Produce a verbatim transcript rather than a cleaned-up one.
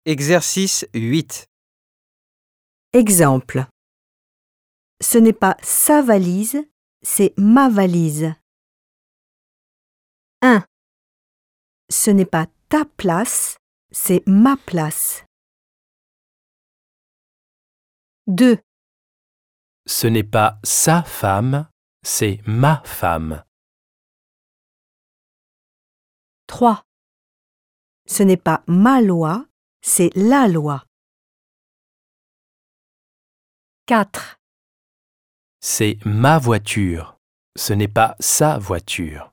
Exercice huit. Exemple. Ce n'est pas sa valise, c'est ma valise. un. Ce n'est pas ta place, c'est ma place. deux. Ce n'est pas sa femme, c'est ma femme. trois. Ce n'est pas ma loi, c'est la loi. quatre. C'est ma voiture, ce n'est pas sa voiture.